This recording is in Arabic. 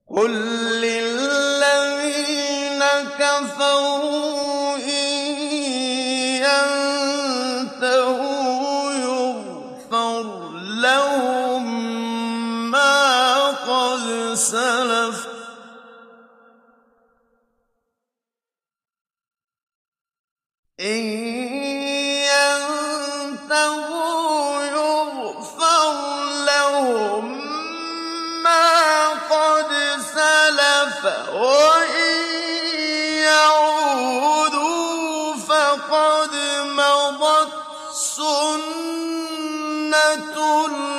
قُل لِّلَّذِينَ كَفَرُوا إِن يَنتَهُوا يُغْفَرْ لَهُم مَّا قَدْ سَلَفَ وَإِن يَعُودُوا فَقَدْ مَضَتْ سُنَّةُ